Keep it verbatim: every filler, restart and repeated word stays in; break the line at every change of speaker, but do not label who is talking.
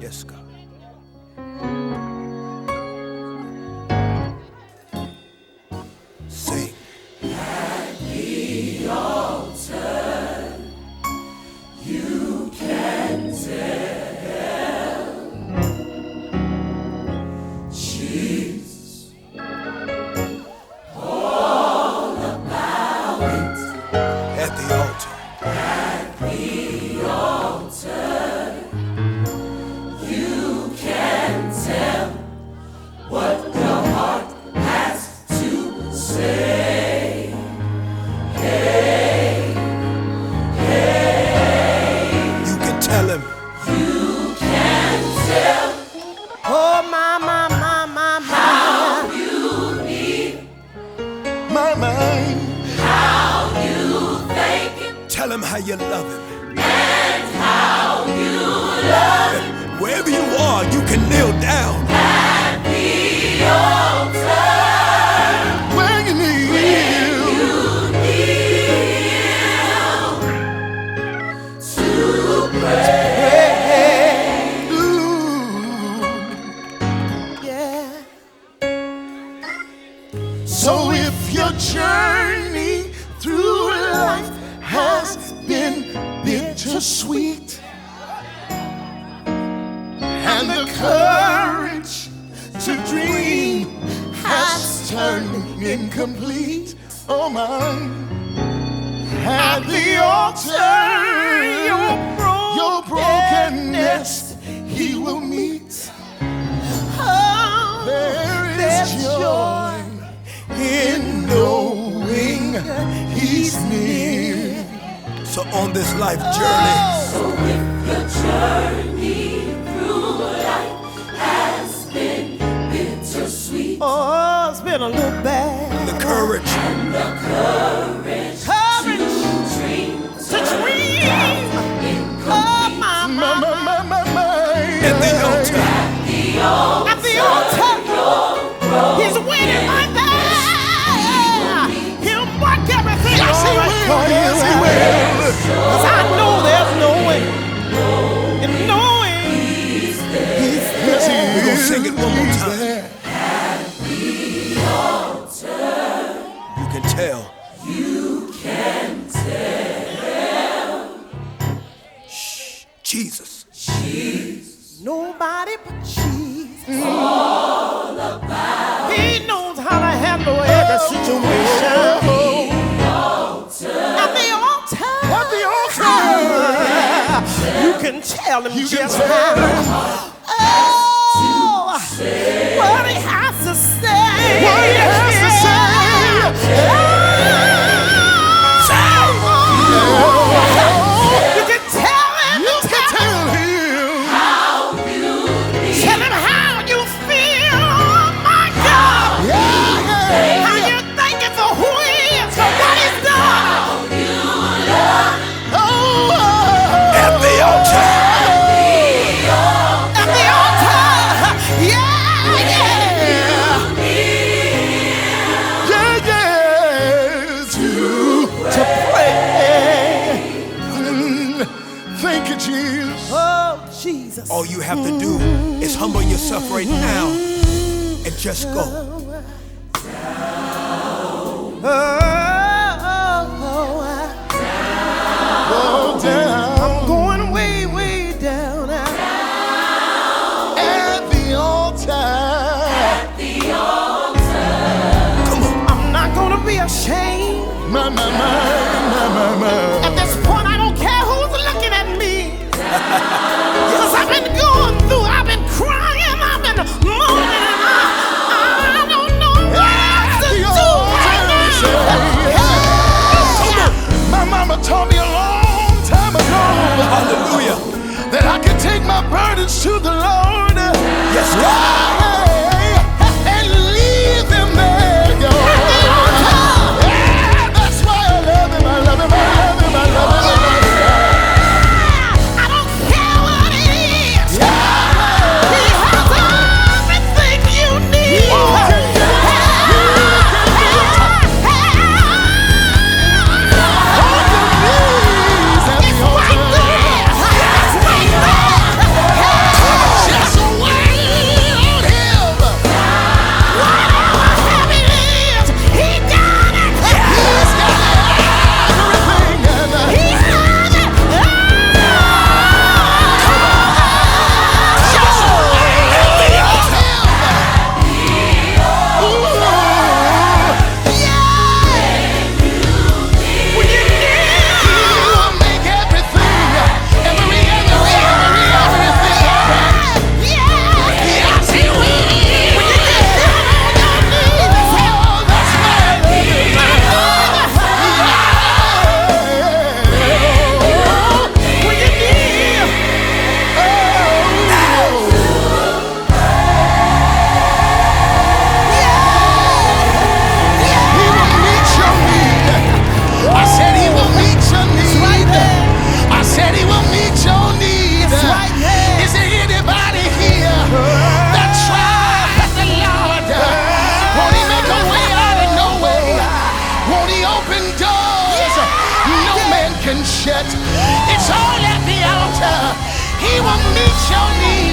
Yes, God. Sing.
At the altar, you can tell Jesus all about it.
At the altar.
At the altar, you can tell what the heart has to say. Hey, hey,
You can tell him.
you can tell
Oh, my, my, my, my, my.
how you need,
My mind.
how you thank him,
Tell him how you love him.
and how you love him.
Wherever you are, you can kneel down.
At the altar,
Where you kneel.
you kneel to pray.
Ooh.
Yeah.
So if your journey through life has been bittersweet, and the courage to dream has turned incomplete, oh my, at the altar your, bro- your brokenness he will meet.
Oh,
There is
there's
joy in knowing he's near. So on this life journey,
So if your journey through life has been bittersweet,
Oh, it's been a little bad.
the courage,
and the courage
Courage
to dream
to dream.
incomplete,
Oh, my,
my,
my,
my, my, my, my. at the altar,
the altar,
At the altar, he's waiting right there. He'll work everything
yes he
all right
will,
for you.
yes he will.
'Cause I know there's no way. And knowing he's there.
Yes he is. We're gonna sing it one more
He's
time.
there.
The altar,
You can tell.
you can tell
Jesus.
Jesus
Nobody but Jesus.
all about
He knows how to handle every situation.
the altar.
At the altar.
At the altar.
You can tell him
You can
just
tell
how. Oh, what he has to say.
What he has to say.
Oh, you can tell him.
You can tell him.
How you need,
Tell him how you feel. Oh, my God.
Yeah, yeah.
How you thanking for who he is, for what he's done.
how you love
Oh, oh, at the altar.
At the altar. Yeah, yeah.
Yeah, yeah. To, to pray. Mm, thank you, Jesus.
Oh, Jesus.
All you have to do is humble yourself right now and just go.
Oh, oh, oh,
Go down
I'm going way, way down.
at the altar.
the altar.
Come on.
I'm not gonna be ashamed.
My, my, my, my, my, my.
At this point, I don't care who's looking at me. Because I've been going through, I've been crying, I've been moaning, and I, I don't know what to
the
do right
altar,
now.
My mama taught me a long time ago Hallelujah. that I can take my burdens to the Lord. Yes, God. And leave them there, yo. Yeah, that's why I love him, I love him, I love him, I shall need.